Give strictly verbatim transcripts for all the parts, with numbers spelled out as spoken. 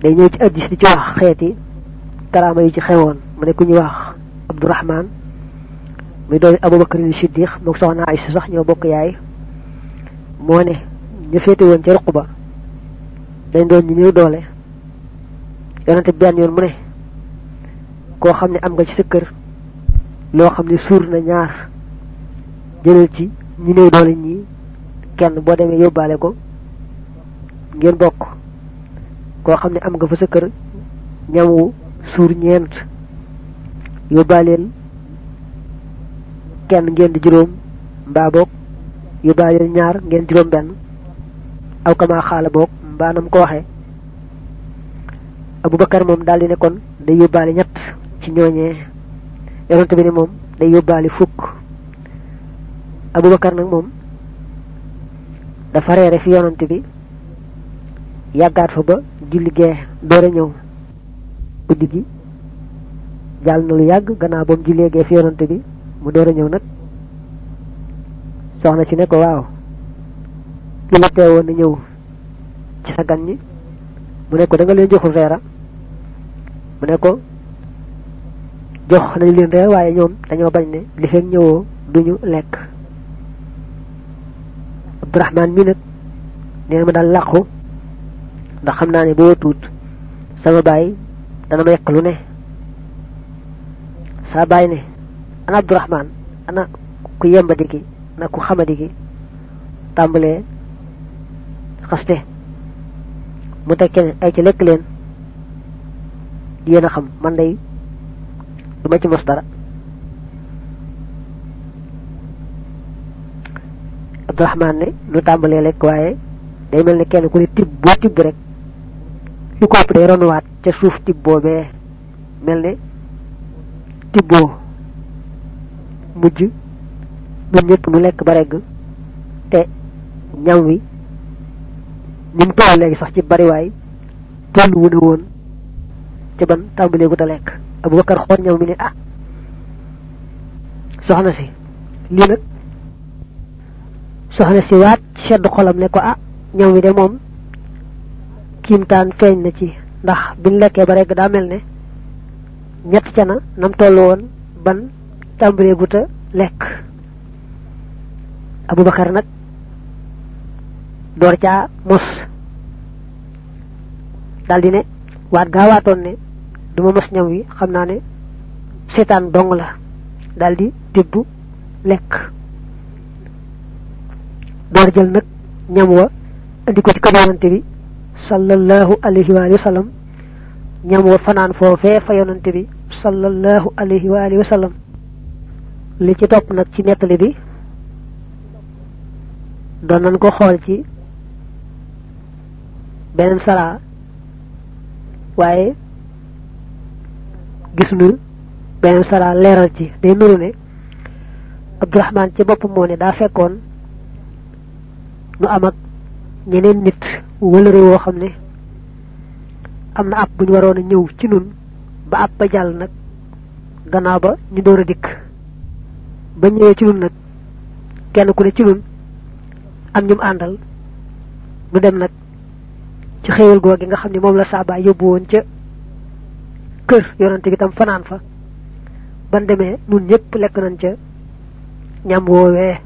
day ñëw ci addis di ci wax xeeti karaama yu ci xewoon mu ne ku ñu wax Abdurrahman muy doomi Abubakar Siddiq mook soxna Aïcha sax ñoo bokk yaay moo ne ñu féete woon ci ruq ba dañ doon ñu ñëw doole yonente benn yoon mu ne koo xam ne am nga ci sa kër loo xam ne suur na ñaar jëlal ci ñi néew doole ñi kenn boo demee yóbbaale ko ngeen bokk koo xam ne am nga fa sa kër ñamu suur ñeent yóbbaaleel kenn ngeen di juróom mbaa boog yóbbaaleel ñaar ngeen juróom benn aw kama xaala boog mbaa nam ko waxee Abubakar moom daal di ne kon day yóbbaale ñett ci ñooñee yonent bi ne moom day yóbbaale fukk Abubakar nag moom dafa reere fi yonent bi yàggaat fa ba julli gee doore ñëw guddi gi jàll na lu yàgg gannaaw ba mu jullee gee fi yonent bi mu doore ñëw nag soxna ci ne ko waaw lu la teewoon na ñëw ci sa gan ñi mu ne ko da nga leen joxul reera mu ne ko jox nañu leen reer waaye ñoom dañoo bañ ne li fekk ñëwoo duñu lekk Abdurrahman mi nag nee ma daal làqu ndax xam naa ne boo tuut sama baay dana ma yekk lu ne saa baay ne ana Abdurrahman ana ku yembadi ki ana ku xamadi ki tàmbalee xaste mu tekkee ay ci lekk leen yéen a xam man day du ma ci mos dara Abdurrahman ne lu tàmbalee lekk waaye day mel ne kenn ku ne tibb boo tibb rek lu ko ëpp day ronuwaat ca suuf tibb boobee mel ne tibboo mujj ñun ñëpp nu lekk ba regg te ñam wi ni mu toll léegi sax ci bariwaay toll wu ne woon ca ban tàmbalee gu ta lekk Abubakar xool ñam mi ne ah soxna si lii nag soxna si waat sedd xolam ne ko ah ñam wi de moom kiimtaan feeñ na ci ndax biñ lekkee ba regg daa mel ne ñett ca na nam toll woon ban tàmbalee gu ta lekk Abubakar nag door caa mos daldi ne waat gaa waatoon ne duma mos ñam wi xam naa ne seetaan dong la daldi tibb lekk door jël nag ñam wa andi ko ci kër yonante bi sallallahu alayhi wa sallam ñam wa fanaan foofee fa yonante bi sallallahu alayhi wa alihi wa sallam li ci topp nag ci nettali bi doon nañ ko xool ci beneen sara waaye gis nu beneen sara leeral ci day nuru ne Abdurrahman ci boppam moo ne daa fekkoon nu am ak ñeneen nit wëlëre woo xam ne am na ab bu ñu waroon a ñëw ci nun ba ab ba jàll nag gannaaw ba ñu door a dikk ba ñëwee ci nun nag kenn ku ne ci nun am ñum àndal nu dem nag ci xéewal googi nga xam ne moom la saaba yóbbu woon ca kër yonante bi tam fanaan fa ban demee nun ñëpp lekk nañ ca ñam woowee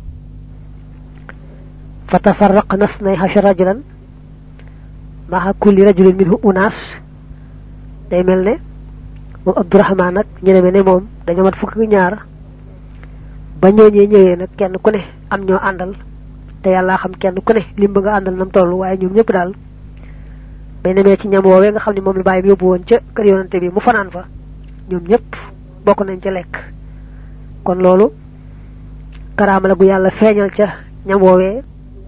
fa tafarraqna isnay ashara rajulan ma'a kulli rajulin minhu unaas day mel ne moom Abdurrahman nag ñu demee ne moom dañoo mat fukk ñaar ba ñooñee ñëwee nag kenn ku ne am ñoo àndal te yàlla xam kenn ku ne lim ba nga àndal nam toll waaye ñoom ñëpp daal bay nemee ci ñam woowee nga xam ne moom la bàyyi bi yóbbu woon ca kër yonante bi mu fanaan fa ñoom ñëpp bokk nañ ca lekk kon loolu karaama la gu yàlla feeñal ca ñam woowee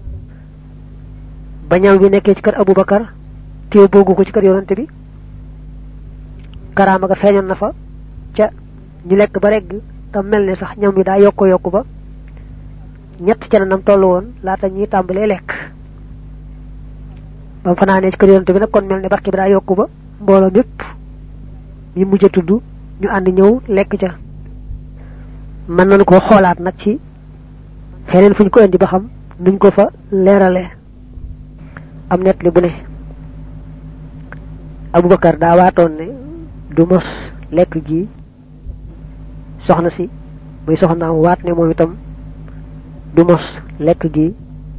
ba ñam bi nekkee ci kër Abubakar téew boogu ko ci kër yonante bi karaama ga feeñoon na fa ca ñu lekk ba regg tam mel ne sax ñam bi daa yokko yokku ba ñett ca nam toll woon laata ñuy tàmbalee lekk ba mu fanaanee ci kër yonante bi nag kon mel ne barke bi daa yokku ba mbooloo mépp mi mujj a tudd ñu ànd ñëw lekk ca mën nañu ko xoolaat nag ci feneen fu ñu ko indi ba xam nuñ ko fa leerale am net li bu ne Abubakar daa waatoon ne du mos lekk gi soxna si muy soxnaam waat ne moom itam du mos lekk gi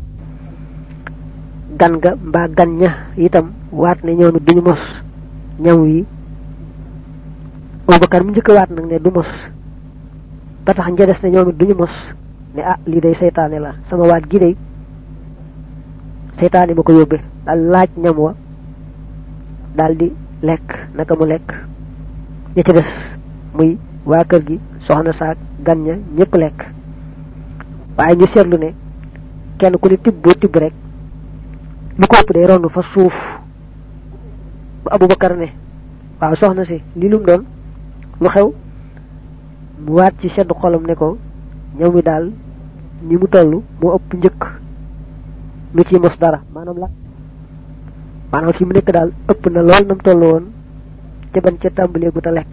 gan ga mbaa gan ña itam waat ne ñoom duñu mos ñam wi Abubakar mu njëkk waat nag ne du mos ba tax ña des ne ñoom duñu mos ne ah lii day seytaane la sama waat gi day seytaane ma ko yóbbe daal laaj ñam wa daal di lekk naka mu lekk ña ci des muy waa kër gi soxna saak gan ña ñëpp lekk waaye ñu seetlu ne kenn ku ne tibb boo tibb rek lu ko ëpp day ronu fa suuf ba Abubakar ne waaw soxna si li lum doon lu xew mu waat ci sedd xolam ne ko ñam wi daal ni mu toll moo ëpp njëkk lu ci mos dara maanaam la maanaam fi mu nekk daal ëpp na lool nam toll woon ca ban ca tàmbalee gu ta lekk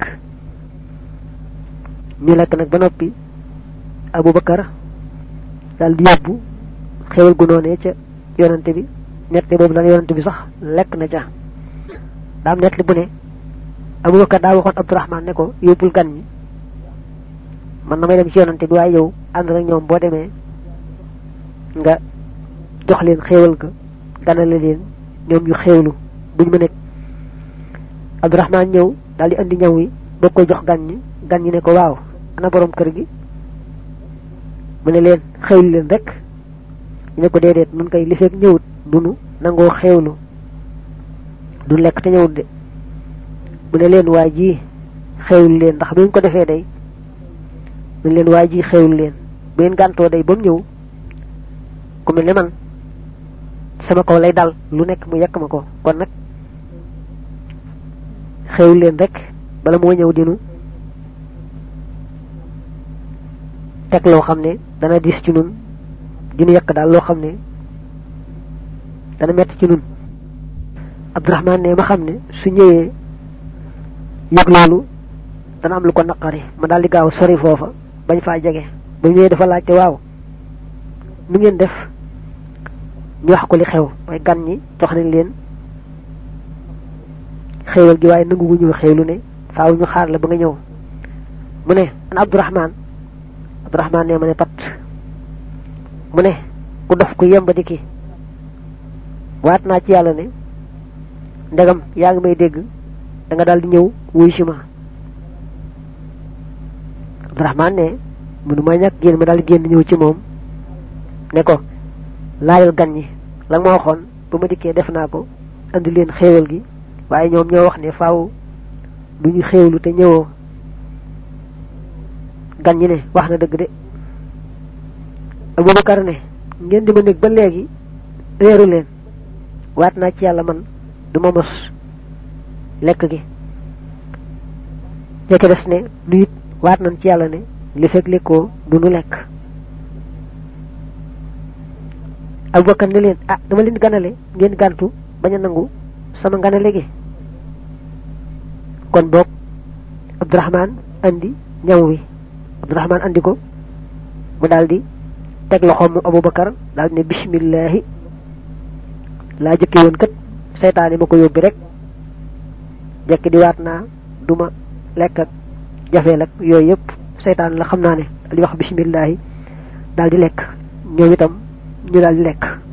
ñu lekk nag ba noppi Abubakar daal di yóbbu xewal gu noonee ca yonante bi nett boobu la yonante bi sax lekk na ca daam nett li bu ne Abubakar daa waxoon Abdurahman ne ko yóbbul gan ñi man na may dem ci yonante bi waaye yow ànd nag ñoom boo demee nga jox leen xéewal ga ganale leen ñoom ñu xéewlu buñ ma nekk Abdurahman ñëw daal di andi ñaw wi ba koy jox gan ñi gan ñi ne ko waaw ana borom kër gi mu ne leen xéewlu leen rek ñu ne ko déedéet nun kay li fekk ñëwut dunu nangoo xéewlu du lekk te ñëwut de mu ne leen waa ji xéewlu leen ndax bu ñu ko defee day mu ne leen waa ji xéewlu leen bu ngeen gàntoo day ba mu ñëw ku mel ne man sama kaw lay dal lu nekk mu yekk ma ko kon nag xéewlu leen rek bala moo ñëw dinu teg loo xam ne dana dis ci nun dinu yekk daal loo xam ne dana metti ci nun Abdurahman ne ma xam ne su ñëwee yëg loolu dana am lu ko naqari ma daal di gaaw sori foofa bañ faa jege ba ñëwee dafa laajte waaw nu ngeen def ñu wax ko li xew mooy gan ñi jox nañ leen xéewal gi waaye nangu gu ñëw xéewlu ne faaw ñu xaar la ba nga ñëw mu ne an Abdurahman Abdurahman ne ma ne pat mu ne ku dof ku yemba di ki waat naa ci yàlla ne ndegam yaa ngi may dégg da nga daal di ñëw wuy si ma Abdurahman ne mënu ma ñàkk génn ma daal di génn ñëw ci moom ne ko laajal gan ñi la ma waxoon ba ma dikkee def naa ko andi leen xéewal gi waaye ñoom ñoo wax ne faaw du ñu xéewlu te ñëwoo gan ñi ne wax na dëgg de Abubakar ne ngeen di ma nekk ba léegi réeru leen waat naa ci yàlla man du ma mos lekk gi ñeke des ne nu it waat nañ ci yàlla ne li fekk lekkoo du nu lekk Abubakar ne leen ah dama leen ganale ngeen gàntu bañ a nangu sama ganale gi kon boog Abdurahman andi ñaw wi Abdurahman andi ko mu daldi teg loxoom mu Abubakar daldi ne bismillahi laa jëkke woon kat seytaane ma ko yóbbi rek jekki di waat naa duma lekk ak jafeel ak yooyu yëpp seytaan la xam naa ne di wax bismillahi daldi lekk ñoom itam ñu daldi lekk